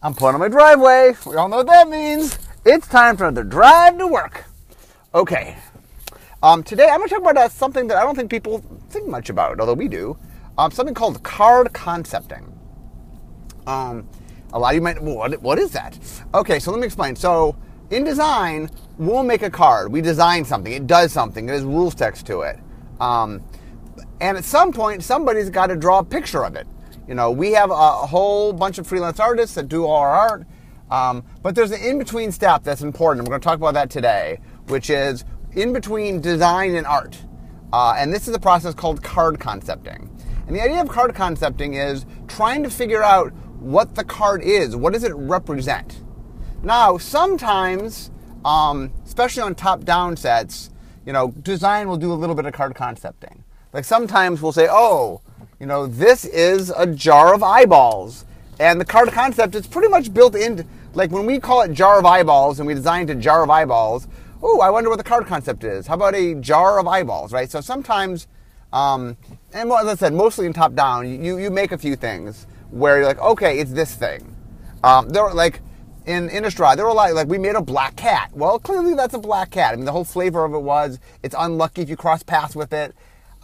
I'm pulling on my driveway. We all know what that means. It's time for another drive to work. Okay. Today I'm going to talk about something that I don't think people think much about, although we do. Something called card concepting. A lot of you might, what is that? Okay, so let me explain. So in design, we'll make a card. We design something. It does something. It has rules text to it. And at some point, somebody's got to draw a picture of it. You know, we have a whole bunch of freelance artists that do all our art, but there's an in-between step that's important. We're going to talk about that today, which is in between design and art. And this is a process called card concepting. And the idea of card concepting is trying to figure out what the card is. What does it represent? Now, sometimes, especially on top-down sets, you know, design will do a little bit of card concepting. Like sometimes we'll say, oh, you know, this is a jar of eyeballs. And the card concept is pretty much built into, like when we call it jar of eyeballs and we designed a jar of eyeballs, oh, I wonder what the card concept is. How about a jar of eyeballs, right? So sometimes, and as I said, mostly in top down, you make a few things where you're like, okay, it's this thing. There were like, in Innistrad, there were a lot, like we made a black cat. Well, clearly that's a black cat. I mean, the whole flavor of it was, it's unlucky if you cross paths with it.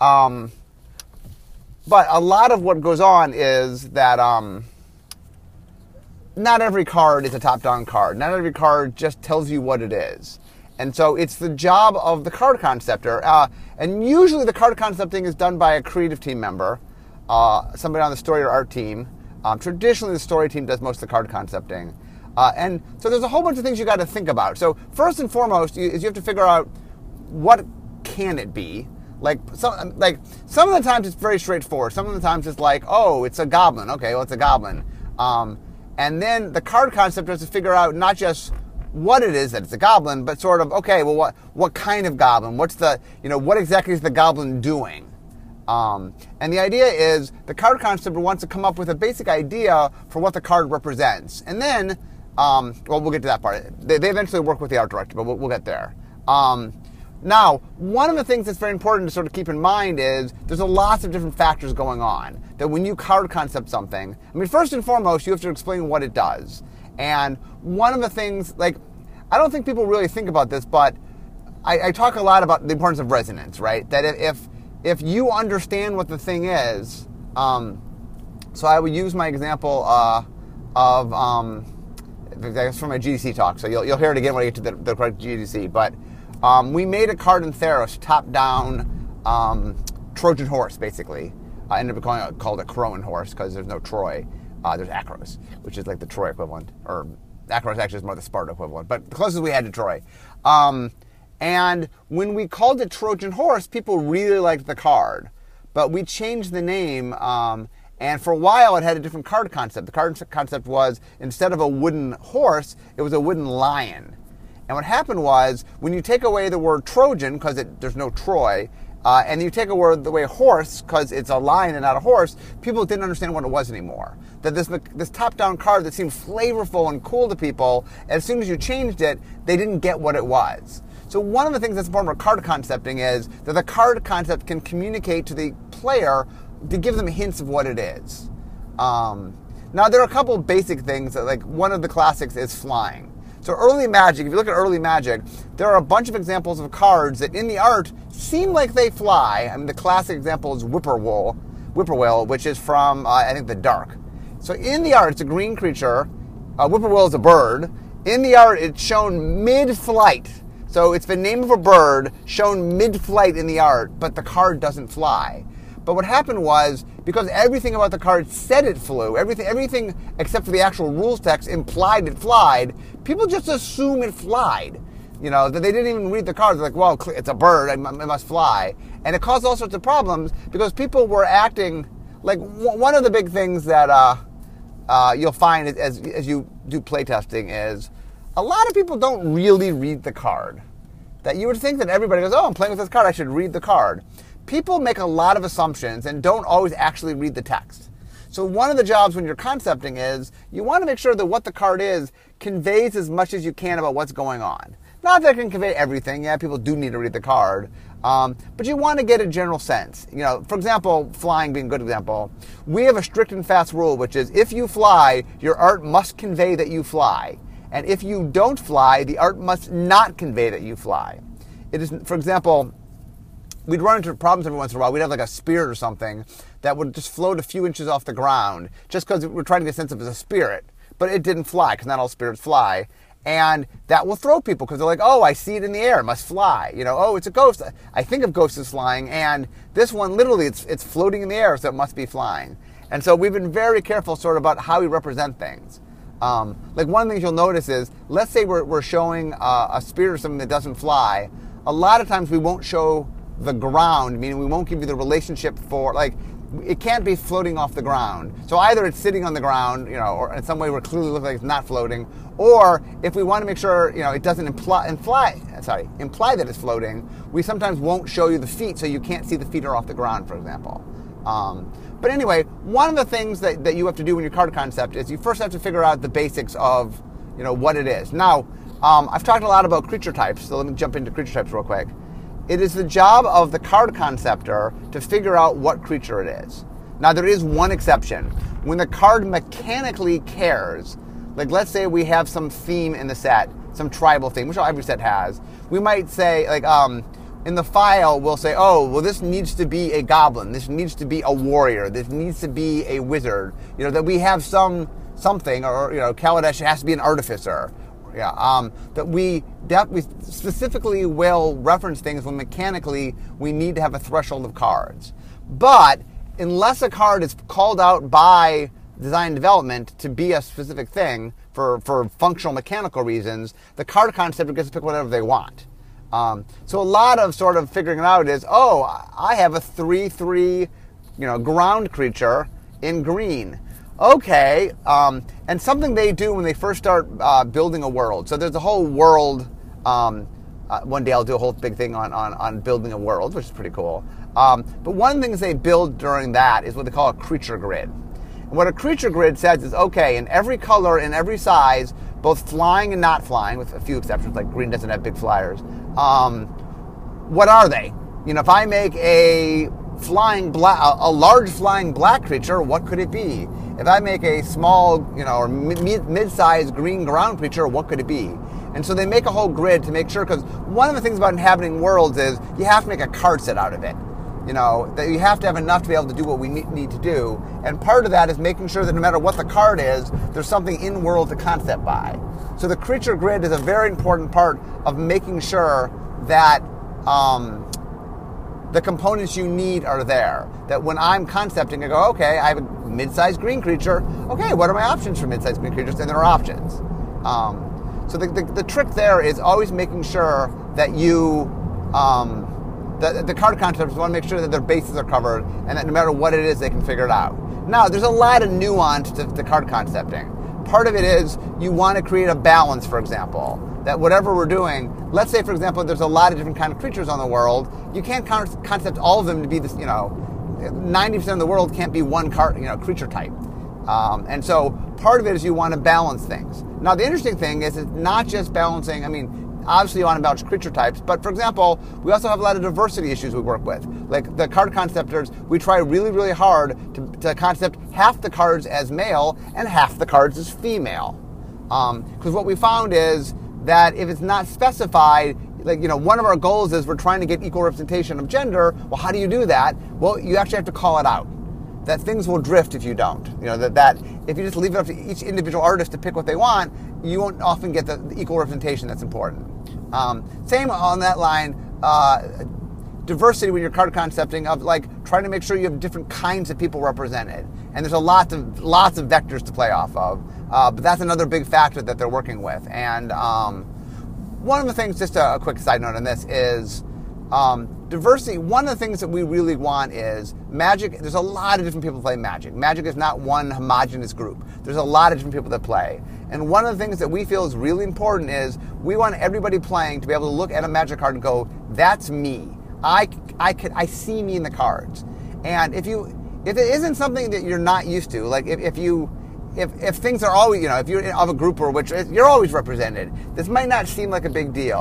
But a lot of what goes on is that not every card is a top-down card. Not every card just tells you what it is. And so it's the job of the card conceptor. And usually the card concepting is done by a creative team member, somebody on the story or art team. Traditionally, the story team does most of the card concepting. And so there's a whole bunch of things you got to think about. So first and foremost is you have to figure out what can it be. Like some of the times it's very straightforward. Some of the times it's like, oh, it's a goblin. Okay, well, it's a goblin. And then the card concept has to figure out not just what it is that it's a goblin, but sort of, okay, well, what kind of goblin? What's the, you know, what exactly is the goblin doing? And the idea is the card concept wants to come up with a basic idea for what the card represents. And then, well, we'll get to that part. They eventually work with the art director, but we'll get there. Now, one of the things that's very important to sort of keep in mind is there's a lots of different factors going on. That when you card concept something, I mean, first and foremost, you have to explain what it does. And one of the things, like, I don't think people really think about this, but I talk a lot about the importance of resonance, right? That if you understand what the thing is, so I would use my example of, I guess from my GDC talk, so you'll hear it again when I get to the correct GDC, but we made a card in Theros, top-down Trojan horse, basically. I ended up called a Crowan horse because there's no Troy. There's Akros, which is like the Troy equivalent. Or Akros actually is more the Sparta equivalent, but the closest we had to Troy. And when we called it Trojan horse, people really liked the card. But we changed the name, and for a while it had a different card concept. The card concept was, instead of a wooden horse, it was a wooden lion. And what happened was, when you take away the word Trojan, because there's no Troy, and you take away the word horse, because it's a lion and not a horse, people didn't understand what it was anymore. That this top-down card that seemed flavorful and cool to people, as soon as you changed it, they didn't get what it was. So one of the things that's important about card concepting is that the card concept can communicate to the player to give them hints of what it is. Now, there are a couple of basic things, like one of the classics is flying. So early Magic, if you look at early Magic, there are a bunch of examples of cards that in the art seem like they fly. I mean, the classic example is Whippoorwill, which is from, I think, the Dark. So in the art, it's a green creature. Whippoorwill is a bird. In the art, it's shown mid-flight. So it's the name of a bird shown mid-flight in the art, but the card doesn't fly. But what happened was, because everything about the card said it flew, everything except for the actual rules text implied it flied, people just assume it flied. You know, that they didn't even read the card. They're like, well, it's a bird, it must fly. And it caused all sorts of problems because people were acting, like one of the big things that you'll find as you do playtesting is, a lot of people don't really read the card. That you would think that everybody goes, oh, I'm playing with this card, I should read the card. People make a lot of assumptions and don't always actually read the text. So one of the jobs when you're concepting is you want to make sure that what the card is conveys as much as you can about what's going on. Not that it can convey everything. Yeah, people do need to read the card. But you want to get a general sense. For example, flying being a good example. We have a strict and fast rule, which is if you fly, your art must convey that you fly. And if you don't fly, the art must not convey that you fly. It is, for example, we'd run into problems every once in a while. We'd have like a spirit or something that would just float a few inches off the ground just because we're trying to get a sense of it as a spirit. But it didn't fly because not all spirits fly. And that will throw people because they're like, oh, I see it in the air. It must fly. Oh, it's a ghost. I think of ghosts as flying. And this one, literally, it's floating in the air, so it must be flying. And so we've been very careful sort of about how we represent things. Like one of the things you'll notice is, let's say we're showing a spirit or something that doesn't fly. A lot of times we won't show the ground, meaning we won't give you the relationship for, like, it can't be floating off the ground. So either it's sitting on the ground, or in some way we're clearly looking like it's not floating, or if we want to make sure, it doesn't imply that it's floating, we sometimes won't show you the feet, so you can't see the feet are off the ground, for example. But anyway, one of the things that you have to do in your card concept is you first have to figure out the basics of, what it is. Now, I've talked a lot about creature types, so let me jump into creature types real quick. It is the job of the card conceptor to figure out what creature it is. Now, there is one exception. When the card mechanically cares, like let's say we have some theme in the set, some tribal theme, which every set has, we might say, like, in the file, we'll say, oh, well, this needs to be a goblin, this needs to be a warrior, this needs to be a wizard, that we have something, or, Kaladesh has to be an artificer. That we specifically will reference things when mechanically we need to have a threshold of cards. But unless a card is called out by design development to be a specific thing for functional mechanical reasons, the card concept gets to pick whatever they want. So a lot of sort of figuring it out is, oh, I have a 3/3, ground creature in green. Okay, and something they do when they first start building a world. So there's a whole world. One day I'll do a whole big thing on building a world, which is pretty cool. But one of the things they build during that is what they call a creature grid. And what a creature grid says is, okay, in every color, in every size, both flying and not flying, with a few exceptions, like green doesn't have big flyers, what are they? If I make a large flying black creature, what could it be? If I make a small, or mid-sized green ground creature, what could it be? And so they make a whole grid to make sure, because one of the things about inhabiting worlds is you have to make a card set out of it. That you have to have enough to be able to do what we need to do. And part of that is making sure that no matter what the card is, there's something in-world to concept by. So the creature grid is a very important part of making sure that the components you need are there. That when I'm concepting, I go, okay, I have a mid-sized green creature. Okay, what are my options for mid-sized green creatures? And there are options. So the trick there is always making sure that you, the card conceptors want to make sure that their bases are covered and that no matter what it is, they can figure it out. Now, there's a lot of nuance to card concepting. Part of it is you want to create a balance, for example, that whatever we're doing, let's say, for example, there's a lot of different kind of creatures on the world. You can't concept all of them to be this, 90% of the world can't be one creature type. And so part of it is you want to balance things. Now, the interesting thing is it's not just balancing, obviously you want to balance creature types, but for example, we also have a lot of diversity issues we work with. Like the card conceptors, we try really, really hard to concept half the cards as male and half the cards as female. Because what we found is that if it's not specified, one of our goals is we're trying to get equal representation of gender. Well, how do you do that? Well, you actually have to call it out. That things will drift if you don't. That if you just leave it up to each individual artist to pick what they want, you won't often get the equal representation that's important. Same on that line, diversity when you're card concepting of trying to make sure you have different kinds of people represented. And there's lots of vectors to play off of. But that's another big factor that they're working with. And one of the things, just a quick side note on this, is diversity. One of the things that we really want is Magic. There's a lot of different people that play Magic. Magic is not one homogenous group. There's a lot of different people that play. And one of the things that we feel is really important is we want everybody playing to be able to look at a Magic card and go, that's me. I see me in the cards. And if it isn't something that you're not used to, like if things are always, if you're of a group or which you're always represented, this might not seem like a big deal.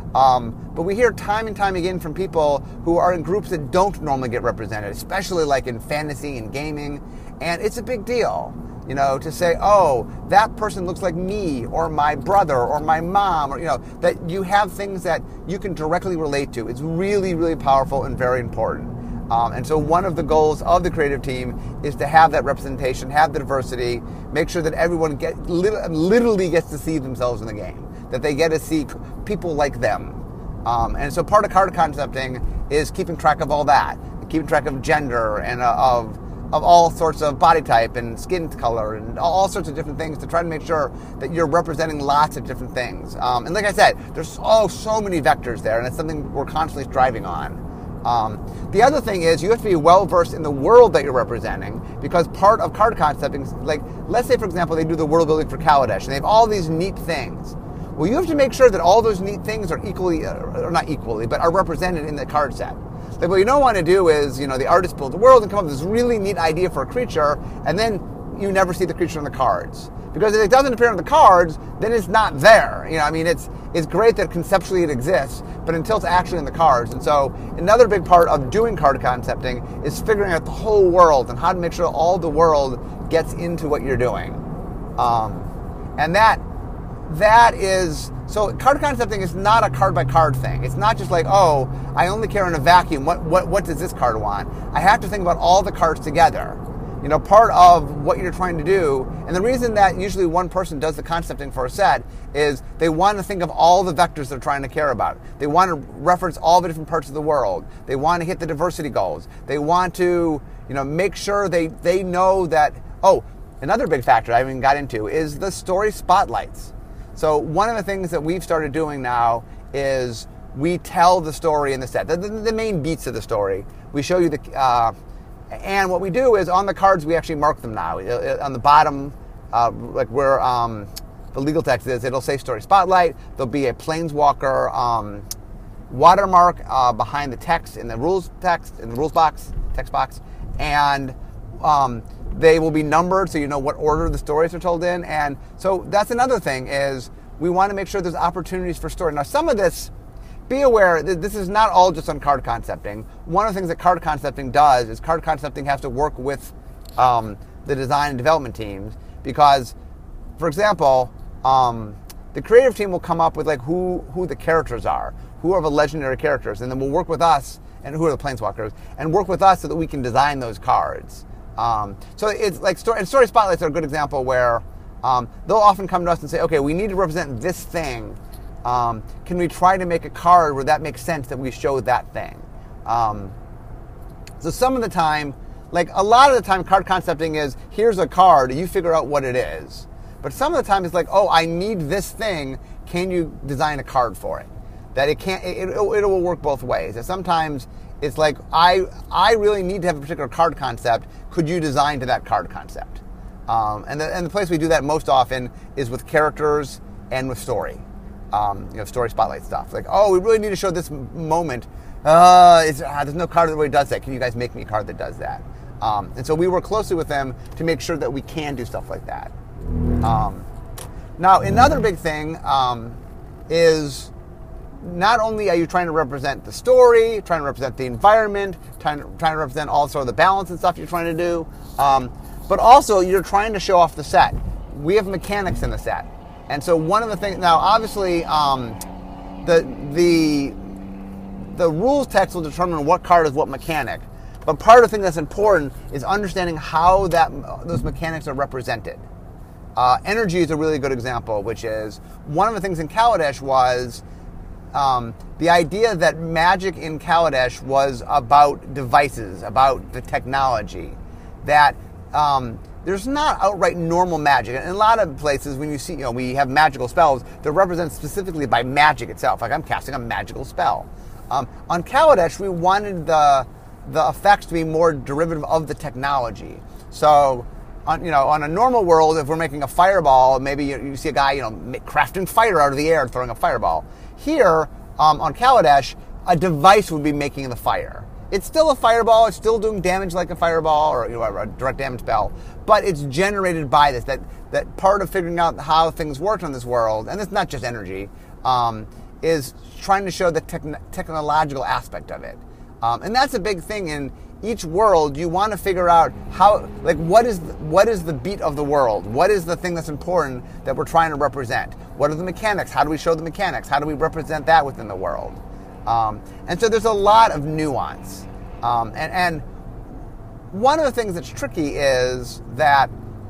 But we hear time and time again from people who are in groups that don't normally get represented, especially like in fantasy and gaming. And it's a big deal, to say, oh, that person looks like me or my brother or my mom, or, that you have things that you can directly relate to. It's really, really powerful and very important. And so one of the goals of the creative team is to have that representation, have the diversity, make sure that everyone literally gets to see themselves in the game, that they get to see people like them. And so part of card concepting is keeping track of all that, keeping track of gender and of all sorts of body type and skin color and all sorts of different things to try to make sure that you're representing lots of different things. And like I said, there's so many vectors there, and it's something we're constantly striving on. The other thing is you have to be well-versed in the world that you're representing, because part of card concepting, like let's say for example they do the world building for Kaladesh and they have all these neat things. Well, you have to make sure that all those neat things are equally, or not equally, but are represented in the card set. Like what you don't want to do is, the artist builds a world and come up with this really neat idea for a creature, and then you never see the creature on the cards. Because if it doesn't appear on the cards, then it's not there. It's great that conceptually it exists, but until it's actually in the cards. And so another big part of doing card concepting is figuring out the whole world and how to make sure all the world gets into what you're doing. And that is, so card concepting is not a card by card thing. It's not just like, oh, I only care in a vacuum. What does this card want? I have to think about all the cards together. Part of what you're trying to do, and the reason that usually one person does the concepting for a set is they want to think of all the vectors they're trying to care about. They want to reference all the different parts of the world. They want to hit the diversity goals. They want to, make sure they know that, oh, another big factor I haven't even got into is the story spotlights. So one of the things that we've started doing now is we tell the story in the set, the main beats of the story. We show you and what we do is on the cards we actually mark them now. On the bottom, like where the legal text is, it'll say story spotlight. There'll be a Planeswalker watermark behind the text in the rules text, in the rules box, text box, and they will be numbered so you know what order the stories are told in. And so that's another thing is we want to make sure there's opportunities for story. Now some of this, be aware that this is not all just on card concepting. One of the things that card concepting does is card concepting has to work with the design and development teams, because, for example, the creative team will come up with like who the characters are, who are the legendary characters, and then will work with us, and who are the planeswalkers, and work with us so that we can design those cards. So it's like story spotlights are a good example where they'll often come to us and say, okay, we need to represent this thing. Can we try to make a card where that makes sense that we show that thing? So some of the time, like a lot of the time, card concepting is, here's a card, you figure out what it is. But some of the time it's like, oh, I need this thing, can you design a card for it? That it will work both ways. And sometimes it's like, I really need to have a particular card concept, could you design to that card concept? And the place we do that most often is with characters and with story. Story spotlight stuff. Like, oh, we really need to show this moment. There's no card that really does that. Can you guys make me a card that does that? And so we work closely with them to make sure that we can do stuff like that. Now, another big thing is not only are you trying to represent the story, trying to represent the environment, trying to represent all sort of the balance and stuff you're trying to do, but also you're trying to show off the set. We have mechanics in the set. And so one of the things, now obviously the rules text will determine what card is what mechanic, but part of the thing that's important is understanding how those mechanics are represented. Energy is a really good example, which is one of the things in Kaladesh was the idea that magic in Kaladesh was about devices, about the technology, that there's not outright normal magic. In a lot of places, when you see, we have magical spells, they're represented specifically by magic itself. Like I'm casting a magical spell. On Kaladesh, we wanted the effects to be more derivative of the technology. So, on a normal world, if we're making a fireball, maybe you see a guy, crafting fire out of the air and throwing a fireball. Here, on Kaladesh, a device would be making the fire. It's still a fireball, it's still doing damage like a fireball or a direct damage spell, but it's generated by this. That part of figuring out how things work on this world, and it's not just energy, is trying to show the technological aspect of it. And that's a big thing in each world. You want to figure out how, like, what is the beat of the world? What is the thing that's important that we're trying to represent? What are the mechanics? How do we show the mechanics? How do we represent that within the world? And so there's a lot of nuance. And one of the things that's tricky is that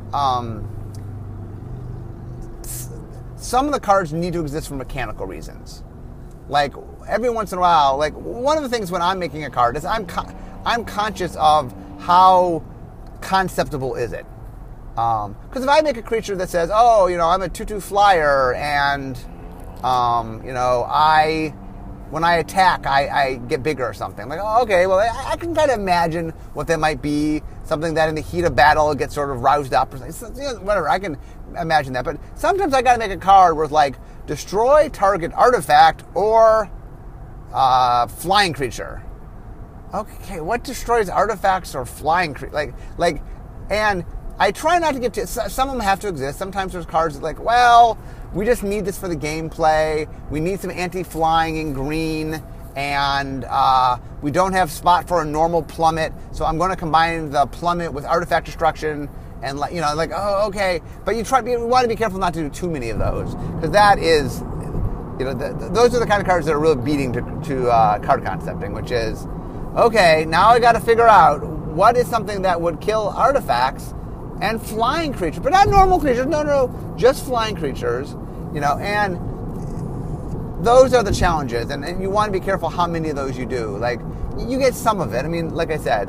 some of the cards need to exist for mechanical reasons. Like, every once in a while, like, one of the things when I'm making a card is I'm conscious of how conceptable is it. Because if I make a creature that says, oh, I'm a 2/2 flyer, and, when I attack, I get bigger or something. Like, oh, okay, well, I can kind of imagine what that might be. Something that in the heat of battle gets sort of roused up or something. Whatever, I can imagine that. But sometimes I got to make a card where it's like, destroy target artifact or flying creature. Okay, what destroys artifacts or flying creature? And I try not to get to, some of them have to exist. Sometimes there's cards that like, well, we just need this for the gameplay. We need some anti-flying in green, and we don't have spot for a normal plummet, so I'm going to combine the plummet with artifact destruction, and oh, okay. But you want to be careful not to do too many of those, because that is, those are the kind of cards that are really beating to card concepting, which is, okay, now I got to figure out what is something that would kill artifacts and flying creatures, but not normal creatures. No, just flying creatures. And those are the challenges, and you want to be careful how many of those you do. Like, you get some of it. I mean, like I said,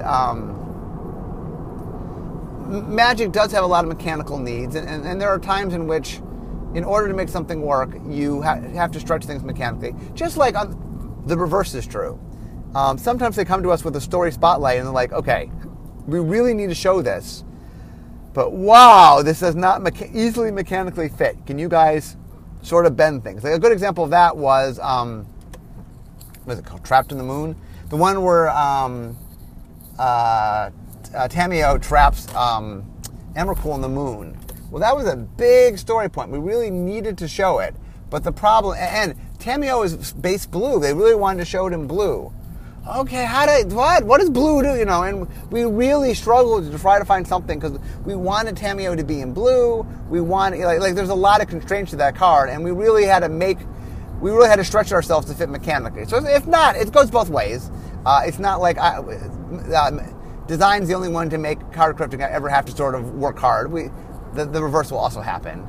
Magic does have a lot of mechanical needs, and there are times in which, in order to make something work, you have to stretch things mechanically. Just like the reverse is true. Sometimes they come to us with a story spotlight, and they're like, okay, we really need to show this, but wow, this does not easily mechanically fit. Can you guys sort of bend things? Like, a good example of that was, what is it called? Trapped in the Moon? The one where Tamiyo traps Emrakul in the moon. Well, that was a big story point. We really needed to show it. But the problem, and Tamiyo is base blue. They really wanted to show it in blue. Okay, what does blue do? And we really struggled to try to find something because we wanted Tamiyo to be in blue. We wanted, like there's a lot of constraints to that card, and we really had to stretch ourselves to fit mechanically. So if not, it goes both ways. It's not like design's the only one to make card crafting ever have to sort of work hard. The reverse will also happen.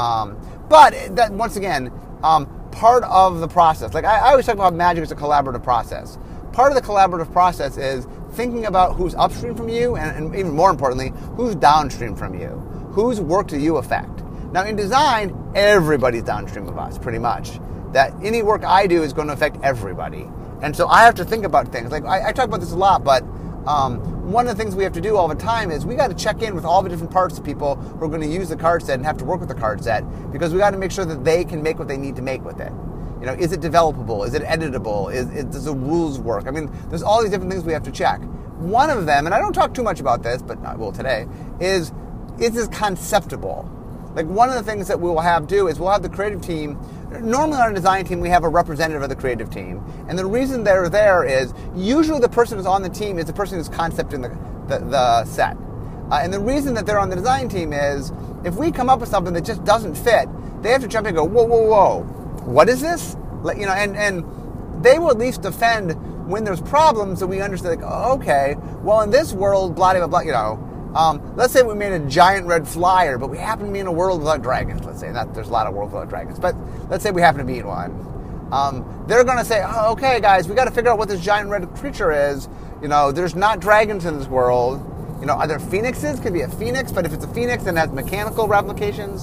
But that, once again, part of the process. Like, I always talk about Magic as a collaborative process. Part of the collaborative process is thinking about who's upstream from you, and even more importantly, who's downstream from you. Whose work do you affect? Now, in design, everybody's downstream of us, pretty much. That any work I do is going to affect everybody. And so I have to think about things. Like, I talk about this a lot, but one of the things we have to do all the time is we got to check in with all the different parts of people who are going to use the card set and have to work with the card set, because we got to make sure that they can make what they need to make with it. Is it developable? Is it editable? Does the rules work? I mean, there's all these different things we have to check. One of them, and I don't talk too much about this, but I will today, is this conceptible? Like, one of the things that we will have do is we'll have the creative team. Normally on a design team, we have a representative of the creative team. And the reason they're there is usually the person who's on the team is the person who's concepting the set. And the reason that they're on the design team is if we come up with something that just doesn't fit, they have to jump in and go, whoa, what is this? And they will at least defend when there's problems, so we understand, like, oh, okay, well, in this world, blah, blah, blah, let's say we made a giant red flyer, but we happen to be in a world without dragons, let's say. There's a lot of worlds without dragons, but let's say we happen to be in one. They're going to say, oh, okay, guys, we got to figure out what this giant red creature is. There's not dragons in this world. Are there phoenixes? Could be a phoenix, but if it's a phoenix, then it has mechanical replications.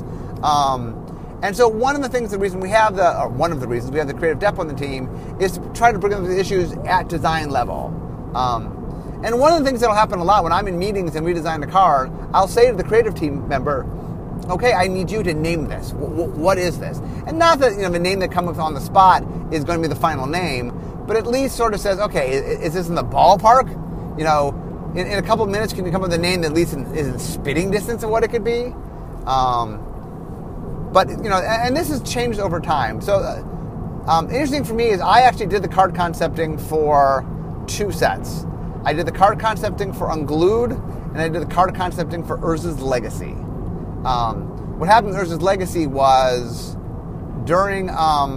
And so one of the reasons we have the creative depth on the team is to try to bring up the issues at design level. And one of the things that'll happen a lot when I'm in meetings and we design a card, I'll say to the creative team member, okay, I need you to name this. What is this? And not that the name that comes on the spot is going to be the final name, but at least sort of says, okay, is this in the ballpark? In a couple of minutes, can you come up with a name that at least is in spitting distance of what it could be? But, and this has changed over time. So Interesting for me is I actually did the card concepting for 2 sets. I did the card concepting for Unglued, and I did the card concepting for Urza's Legacy. What happened with Urza's Legacy was during,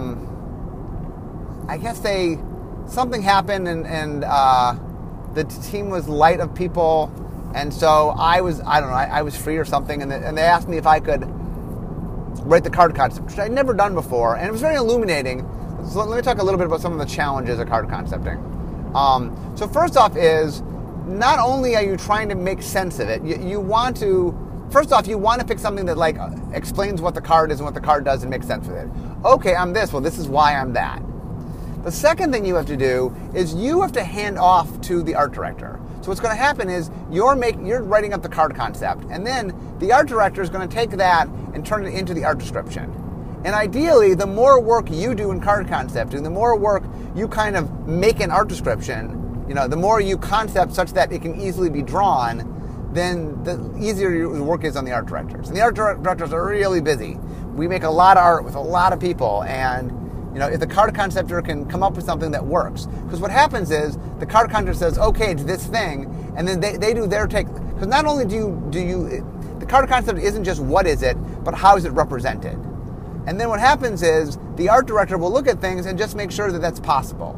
I guess something happened and the team was light of people, and so I was free or something, and they asked me if I could write the card concept, which I'd never done before, and it was very illuminating. So let me talk a little bit about some of the challenges of card concepting. So first off is, not only are you trying to make sense of it, you want to pick something that like explains what the card is and what the card does and makes sense of it. Okay, I'm this, well this is why I'm that. The second thing you have to do is you have to hand off to the art director. So what's going to happen is you're writing up the card concept, and then the art director is going to take that and turn it into the art description. And ideally, the more work you do in card concepting, the more work you kind of make an art description, the more you concept such that it can easily be drawn, then the easier your work is on the art directors. And the art directors are really busy. We make a lot of art with a lot of people, and if the card conceptor can come up with something that works. Because what happens is the card conceptor says, okay, to this thing, and then they do their take. Because not only the card concept isn't just what is it, but how is it represented. And then what happens is the art director will look at things and just make sure that that's possible.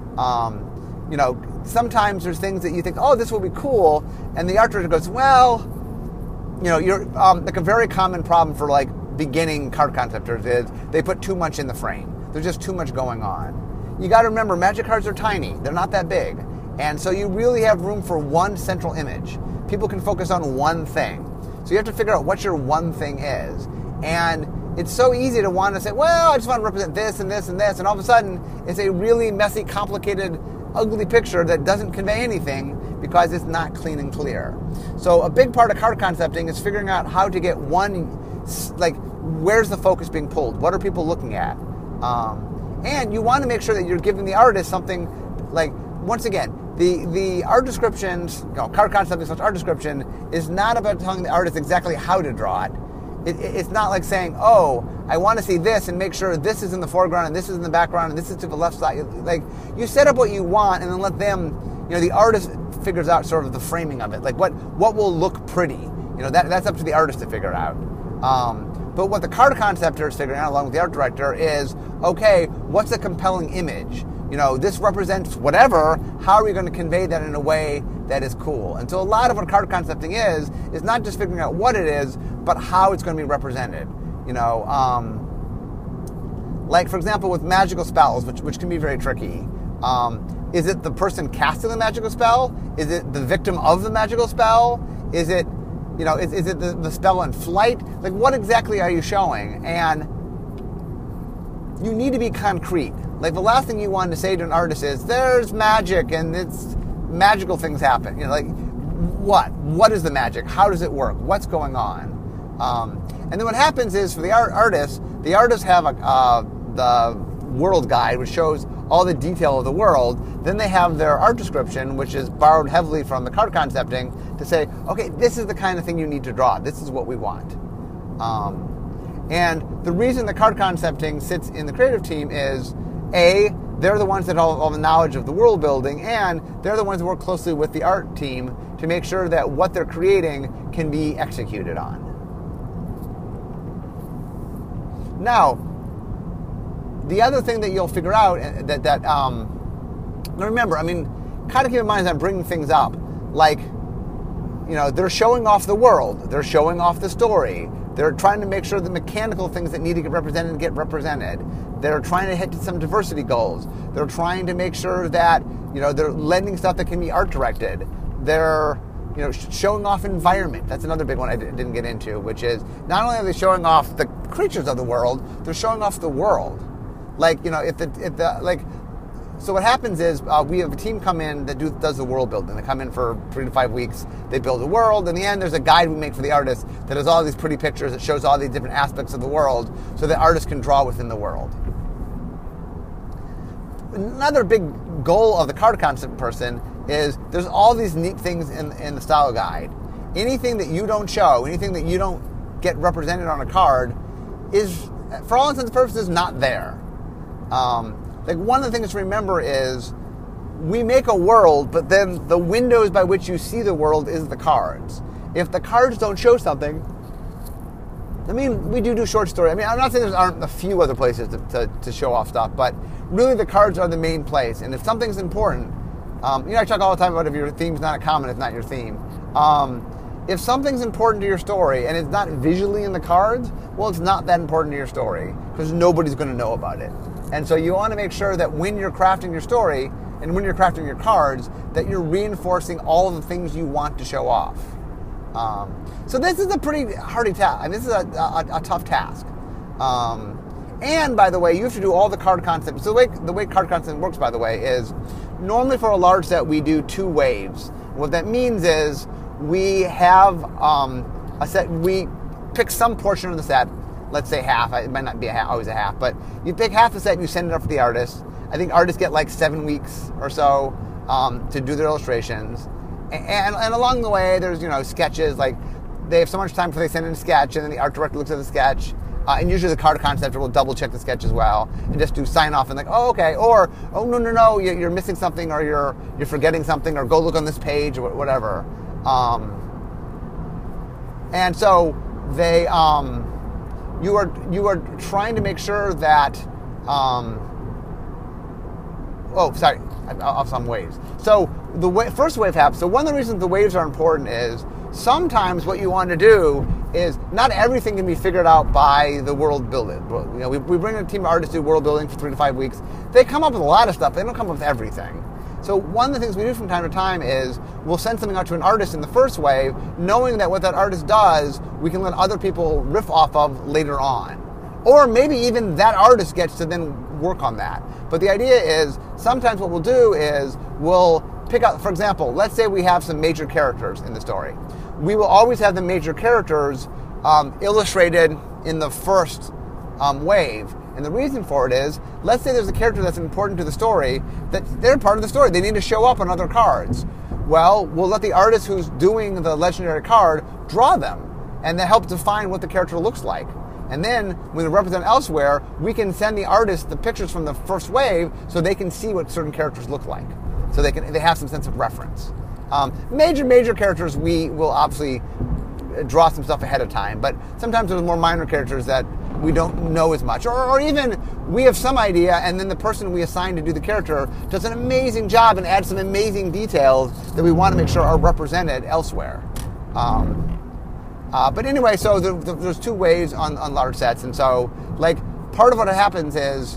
Sometimes there's things that you think, oh, this will be cool, and the art director goes, well, you're like a very common problem for like beginning card conceptors is they put too much in the frame. There's just too much going on. You got to remember, Magic cards are tiny. They're not that big. And so you really have room for one central image. People can focus on one thing. So you have to figure out what your one thing is. And it's so easy to want to say, well, I just want to represent this and this and this. And all of a sudden, it's a really messy, complicated, ugly picture that doesn't convey anything because it's not clean and clear. So a big part of card concepting is figuring out how to get where's the focus being pulled? What are people looking at? And you want to make sure that you're giving the artist something like, once again, the art descriptions, card concepting / art description is not about telling the artist exactly how to draw it. It's not like saying, oh, I want to see this and make sure this is in the foreground and this is in the background and this is to the left side. Like, you set up what you want and then let them, the artist figures out sort of the framing of it. Like what will look pretty. That's up to the artist to figure out. But what the card conceptor is figuring out along with the art director is, okay, what's a compelling image? This represents whatever. How are we going to convey that in a way that is cool? And so a lot of what card concepting is not just figuring out what it is, but how it's going to be represented. Like, for example, with magical spells, which can be very tricky. Is it the person casting the magical spell? Is it the victim of the magical spell? Is it, is it the spell in flight? Like, what exactly are you showing? And you need to be concrete. Like, the last thing you want to say to an artist is, there's magic and it's magical things happen. What? What is the magic? How does it work? What's going on? And then what happens is, for the artists have the world guide, which shows all the detail of the world. Then they have their art description, which is borrowed heavily from the card concepting, to say, okay, this is the kind of thing you need to draw. This is what we want. And the reason the card concepting sits in the creative team is, A, they're the ones that have all the knowledge of the world building, and they're the ones that work closely with the art team to make sure that what they're creating can be executed on. Now, the other thing that you'll figure out now remember, kind of keep in mind as I'm bringing things up, like, they're showing off the world, they're showing off the story, they're trying to make sure the mechanical things that need to get represented. They're trying to hit some diversity goals. They're trying to make sure that, they're lending stuff that can be art directed. They're, showing off environment. That's another big one I didn't get into, which is not only are they showing off the creatures of the world, they're showing off the world. Like, so what happens is we have a team come in that does the world building. They come in for 3 to 5 weeks. They build a world. In the end, there's a guide we make for the artist that has all these pretty pictures that shows all these different aspects of the world so the artist can draw within the world. Another big goal of the card concept person is there's all these neat things in the style guide. Anything that you don't show, anything that you don't get represented on a card is, for all intents and purposes, not there. Like one of the things to remember is we make a world, but then the windows by which you see the world is the cards. If the cards don't show something, I mean, we do short story. I mean, I'm not saying there aren't a few other places to show off stuff, but really the cards are the main place. And if something's important, I talk all the time about if your theme's not common, it's not your theme. If something's important to your story and it's not visually in the cards, well, it's not that important to your story because nobody's going to know about it. And so you want to make sure that when you're crafting your story and when you're crafting your cards, that you're reinforcing all of the things you want to show off. So this is a pretty hardy task. I mean, this is a tough task. And by the way, you have to do all the card concepts. So the way card concept works, by the way, is normally for a large set we do 2 waves. What that means is we have a set. We pick some portion of the set. Let's say half. It might not be always a half, but you pick half the set and you send it up to the artist. I think artists get like 7 weeks or so to do their illustrations. And along the way, there's sketches. Like they have so much time before they send in a sketch, and then the art director looks at the sketch, and usually the card conceptor will double check the sketch as well, and just do sign off and like, oh okay, or oh no, you're missing something, or you're forgetting something, or go look on this page, or whatever. And so they you are trying to make sure that of some waves. So the first wave happens. So one of the reasons the waves are important is sometimes what you want to do is not everything can be figured out by the world building. We bring a team of artists to do world building for 3 to 5 weeks. They come up with a lot of stuff. They don't come up with everything. So one of the things we do from time to time is we'll send something out to an artist in the first wave, knowing that what that artist does, we can let other people riff off of later on. Or maybe even that artist gets to then work on that. But the idea is sometimes what we'll do is we'll pick out, for example, let's say we have some major characters in the story. We will always have the major characters illustrated in the first wave. And the reason for it is, let's say there's a character that's important to the story, that they're part of the story. They need to show up on other cards. Well, we'll let the artist who's doing the legendary card draw them, and that helps define what the character looks like. And then, when they represent elsewhere, we can send the artist the pictures from the first wave so they can see what certain characters look like. So they have some sense of reference. Major characters, we will obviously draw some stuff ahead of time, but sometimes there's more minor characters that we don't know as much. Or even we have some idea, and then the person we assign to do the character does an amazing job and adds some amazing details that we want to make sure are represented elsewhere. But anyway, so there's 2 ways on large sets, and so like part of what happens is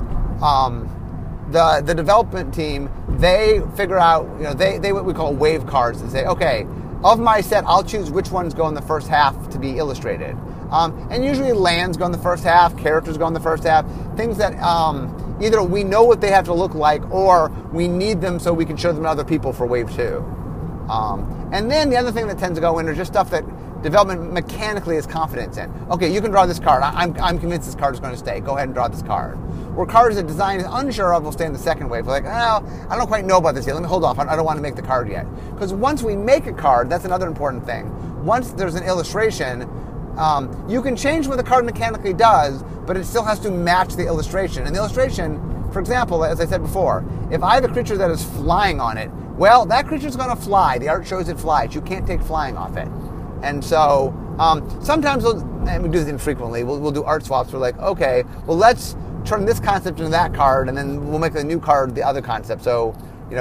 the development team, they figure out, they what we call wave cards, and say, okay, of my set, I'll choose which ones go in the first half to be illustrated. And usually lands go in the first half, characters go in the first half, things that either we know what they have to look like or we need them so we can show them to other people for wave 2. And then the other thing that tends to go in is just stuff that development mechanically has confidence in. Okay, you can draw this card. I'm convinced this card is going to stay. Go ahead and draw this card. Where cards that design is unsure of will stay in the second wave. We're like, oh, I don't quite know about this yet. Let me hold off. I don't want to make the card yet. Because once we make a card, that's another important thing. Once there's an illustration, you can change what the card mechanically does, but it still has to match the illustration. And the illustration, for example, as I said before, if I have a creature that is flying on it, well, that creature's going to fly. The art shows it flies. You can't take flying off it. And so sometimes, and we do this infrequently, we'll do art swaps. We're like, okay, well, let's turn this concept into that card, and then we'll make a new card the other concept. So,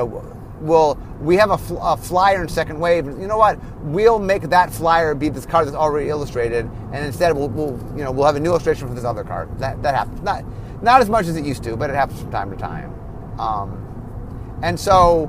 we have a flyer in second wave. You know what? We'll make that flyer be this card that's already illustrated, and instead we'll have a new illustration for this other card. That happens. Not as much as it used to, but it happens from time to time. And so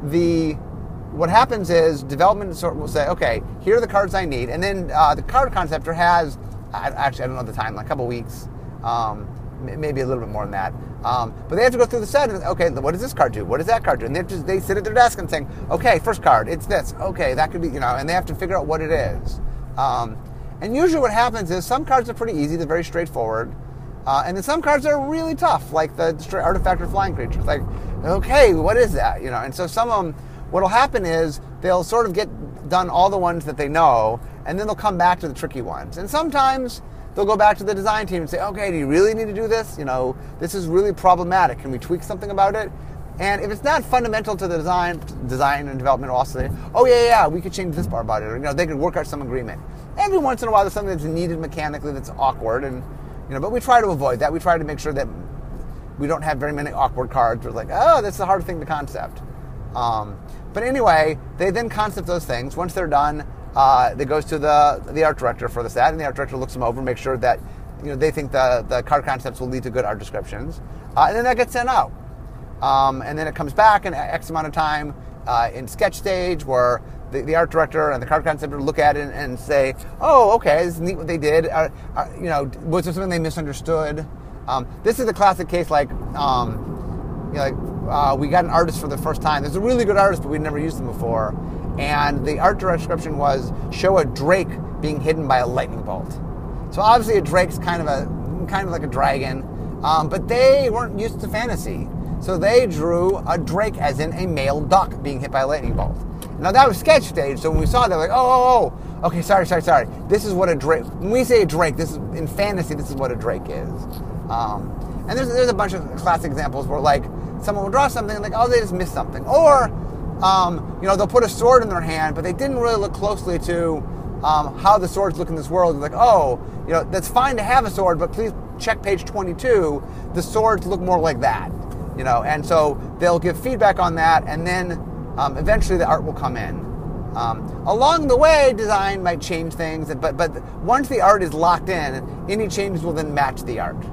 what happens is development will say, okay, here are the cards I need, and then the card conceptor has, actually I don't know the time, like a couple weeks, maybe a little bit more than that. But they have to go through the set and, okay, what does this card do? What does that card do? And they sit at their desk and saying, okay, first card, it's this. Okay, that could be, and they have to figure out what it is. And usually what happens is some cards are pretty easy, they're very straightforward. And then some cards are really tough, like the Destroy Artifact or Flying Creature. It's like, okay, what is that? And so some of them, what'll happen is they'll sort of get done all the ones that they know, and then they'll come back to the tricky ones. And sometimes they'll go back to the design team and say, okay, do you really need to do this? This is really problematic. Can we tweak something about it? And if it's not fundamental to the design and development, also say, oh yeah, we could change this part about it. Or, they could work out some agreement. Every once in a while, there's something that's needed mechanically that's awkward, and but we try to avoid that. We try to make sure that we don't have very many awkward cards. We're like, oh, that's a hard thing to concept. But anyway, they then concept those things. Once they're done, it goes to the art director for the set, and the art director looks them over, and makes sure that they think the card concepts will lead to good art descriptions, and then that gets sent out. And then it comes back in X amount of time in sketch stage, where the art director and the card conceptor look at it and say, oh, okay, this is neat what they did. Was there something they misunderstood? This is a classic case, we got an artist for the first time. There's a really good artist, but we'd never used them before. And the art description was, show a drake being hidden by a lightning bolt. So obviously a drake's kind of like a dragon, but they weren't used to fantasy. So they drew a drake as in a male duck being hit by a lightning bolt. Now that was sketch stage, so when we saw that, we're like, okay, sorry. This is what a drake, when we say a drake, this is, in fantasy, this is what a drake is. And there's a bunch of classic examples where someone will draw something and they just missed something. Or, they'll put a sword in their hand, but they didn't really look closely to how the swords look in this world. They're like, that's fine to have a sword, but please check page 22. The swords look more like that. And so they'll give feedback on that, and then eventually the art will come in. Along the way, design might change things, but once the art is locked in, any changes will then match the art.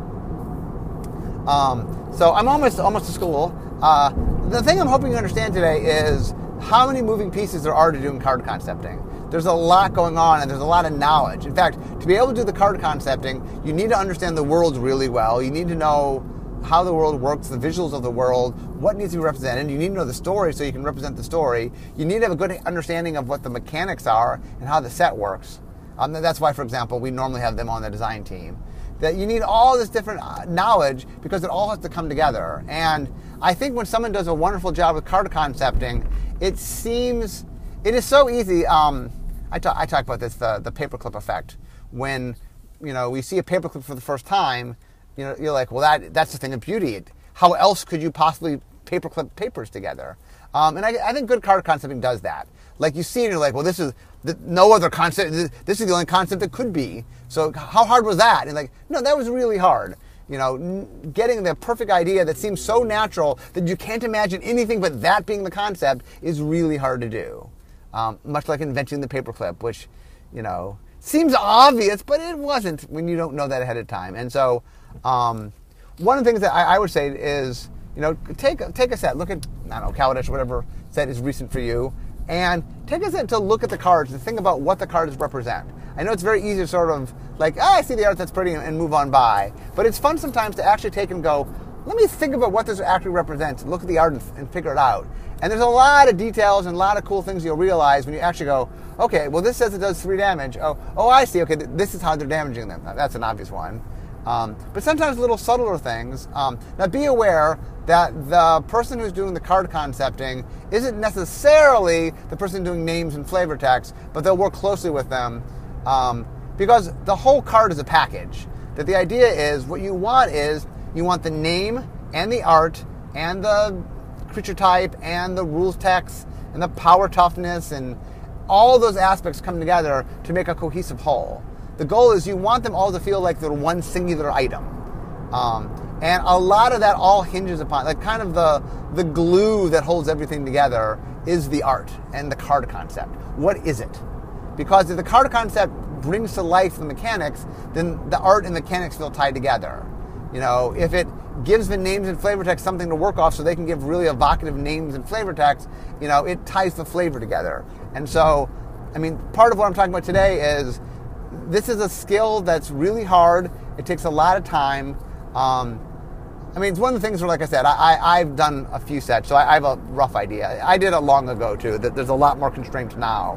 So I'm almost to school. The thing I'm hoping you understand today is how many moving pieces there are to do in card concepting. There's a lot going on, and there's a lot of knowledge. In fact, to be able to do the card concepting, you need to understand the world really well. You need to know how the world works, the visuals of the world, what needs to be represented. You need to know the story so you can represent the story. You need to have a good understanding of what the mechanics are and how the set works. That's why, for example, we normally have them on the design team. That you need all this different knowledge because it all has to come together. And I think when someone does a wonderful job with card concepting, it is so easy. I talk about this, the paperclip effect. When we see a paperclip for the first time, you're like, well, that's the thing of beauty. How else could you possibly paperclip papers together? And I think good card concepting does that. You see it, and you're like, well, this is no other concept. This is the only concept that could be. So how hard was that? And no, that was really hard. Getting the perfect idea that seems so natural that you can't imagine anything but that being the concept is really hard to do. Much like inventing the paperclip, which, seems obvious, but it wasn't when you don't know that ahead of time. And so, one of the things that I would say is, take a set, look at, Kaladesh or whatever set is recent for you, and take a set to look at the cards and think about what the cards represent. I know it's very easy to sort of I see the art, that's pretty, and move on by. But it's fun sometimes to actually take and go, let me think about what this actually represents, look at the art and figure it out. And there's a lot of details and a lot of cool things you'll realize when you actually go, okay, well, this says it does 3 damage. Oh, I see. Okay, this is how they're damaging them. That's an obvious one. But sometimes little subtler things. Now, be aware that the person who's doing the card concepting isn't necessarily the person doing names and flavor text, but they'll work closely with them because the whole card is a package. That the idea is what you want the name and the art and the creature type and the rules text and the power toughness and all those aspects come together to make a cohesive whole. The goal is you want them all to feel like they're one singular item. And a lot of that all hinges upon, kind of the glue that holds everything together is the art and the card concept. What is it? Because if the card concept brings to life the mechanics, then the art and mechanics feel tied together. If it gives the names and flavor text something to work off so they can give really evocative names and flavor text, it ties the flavor together. And so, part of what I'm talking about today is this is a skill that's really hard. It takes a lot of time. It's one of the things where, like I said, I've done a few sets, so I have a rough idea. I did it long ago, too. There's a lot more constraints now.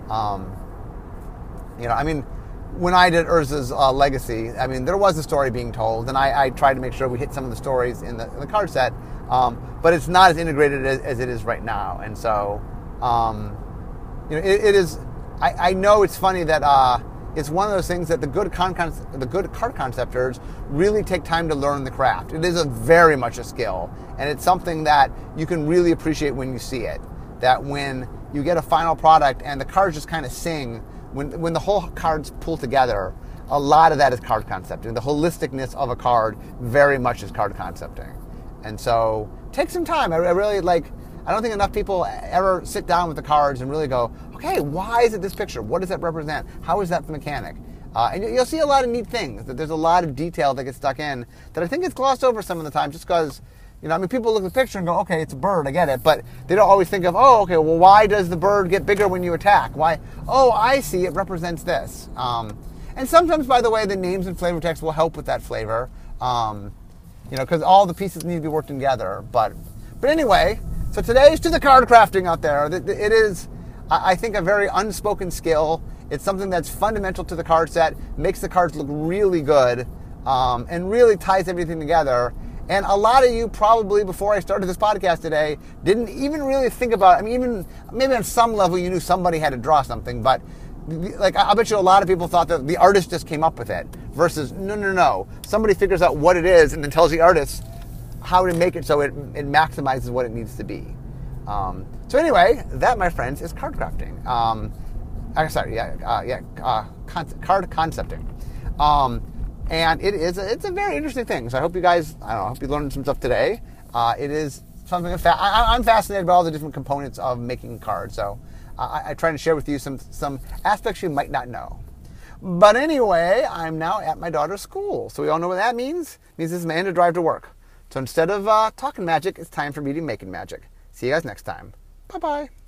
When I did Urza's Legacy, there was a story being told, and I tried to make sure we hit some of the stories in the card set, but it's not as integrated as it is right now. And so, it is. I know it's funny that it's one of those things that the good card conceptors really take time to learn the craft. It is very much a skill, and it's something that you can really appreciate when you see it. That when you get a final product and the cards just kind of sing, when the whole cards pull together, a lot of that is card concepting. The holisticness of a card very much is card concepting. And so take some time. I really I don't think enough people ever sit down with the cards and really go, okay, why is it this picture? What does that represent? How is that the mechanic? And you'll see a lot of neat things, that there's a lot of detail that gets stuck in that I think gets glossed over some of the time just because, people look at the picture and go, okay, it's a bird, I get it. But they don't always think of, oh, okay, well, why does the bird get bigger when you attack? Why? Oh, I see, it represents this. And sometimes, by the way, the names and flavor text will help with that flavor, because all the pieces need to be worked together. But anyway, so today's to the card crafting out there. It is, I think, a very unspoken skill. It's something that's fundamental to the card set, makes the cards look really good, and really ties everything together. And a lot of you probably, before I started this podcast today, didn't even really think about it. I mean, even maybe on some level you knew somebody had to draw something, but I bet you a lot of people thought that the artist just came up with it, versus no. Somebody figures out what it is and then tells the artist how to make it so it maximizes what it needs to be. So anyway, that, my friends, is card crafting. Card concepting. And it's a very interesting thing. So I hope you guys, I hope you learned some stuff today. It is something I'm fascinated by all the different components of making cards. So I try to share with you some aspects you might not know. But anyway, I'm now at my daughter's school. So we all know what that means. It means it's man to drive to work. So instead of talking magic, it's time for me to be making magic. See you guys next time. Bye-bye.